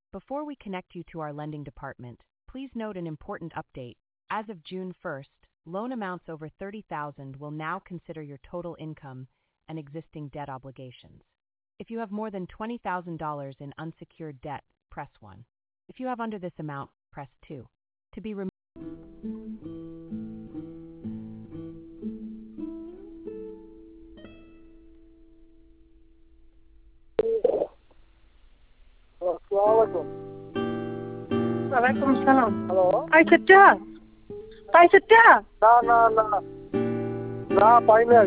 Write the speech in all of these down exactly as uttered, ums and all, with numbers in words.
Before we connect you to our lending department, please note an important update. As of June first, loan amounts over thirty thousand dollars will now consider your total income and existing debt obligations. If you have more than twenty thousand dollars in unsecured debt, press one. If you have under this amount, press two. To be removed. Alaikum salam. Hello. Hi, Chacha. Hi, Chacha. No, no, no. No, final.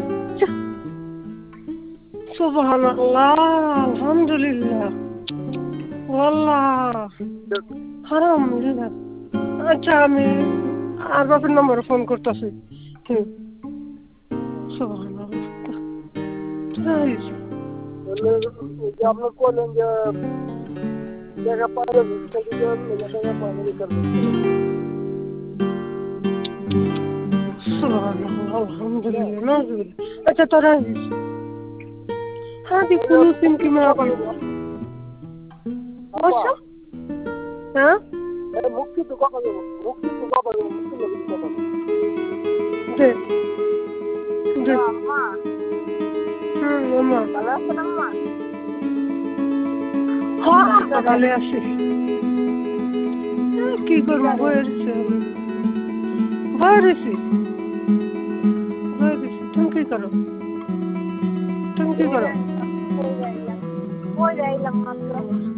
Subhanallah. Alhamdulillah. Wallah. Haram. আচ্ছা আমি আর বাপের নম্বরে phone করতেছি। হুম। সুবহানাল্লাহ। আপনার বলেন যে জায়গা পারে জায়গা পারে সুবহানাল্লাহ আলহামদুলিল্লাহ নাজুবিল্লাহ আচ্ছা তোরা هذه فلوس يمكن ما أقول وشو ها মুক্তি তো কথা বলবো মুক্তি তো কথা বলবো মুক্তি তো কথা বলবো দে দে আম্মা হুম আম্মা ভালো আছেন আম্মা হ্যাঁ ভালো আছি কি করবো বলেছে বলেছি বলেছি তুমি কি করো তুমি কি করো ওই যাইলাম মাত্র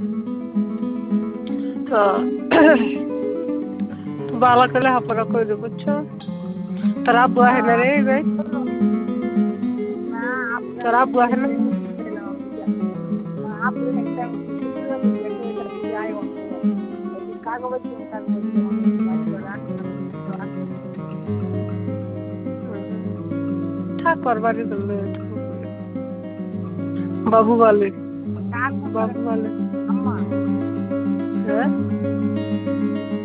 তো বালা করলে হাপড়া করে দেবো বুঝছো তোর আব্বু আহে না রে ভাই তোর আব্বু আহে না ঠাকুর বাড়ি করলে বাবু বলে বাবু বলে হ্যাঁ